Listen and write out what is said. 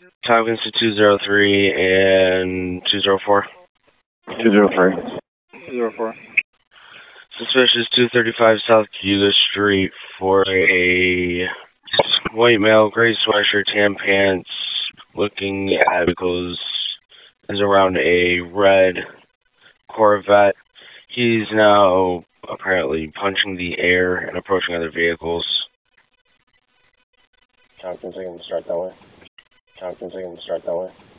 Tompkins to 203 and 204. 203. 204. Suspicious 235 South Cayuga Street for a white male, gray sweatshirt, tan pants, looking at vehicles is around a red Corvette. He's now apparently punching the air and approaching other vehicles. Tompkins, I can start that way. Tompkins, I can start that way.